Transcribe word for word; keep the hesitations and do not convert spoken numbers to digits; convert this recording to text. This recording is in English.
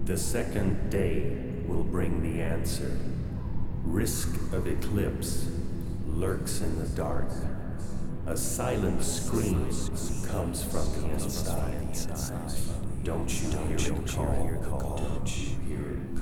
The second day will bring the answer. Risk of eclipse lurks in the dark. A silent scream comes from the inside. Don't you hear it call?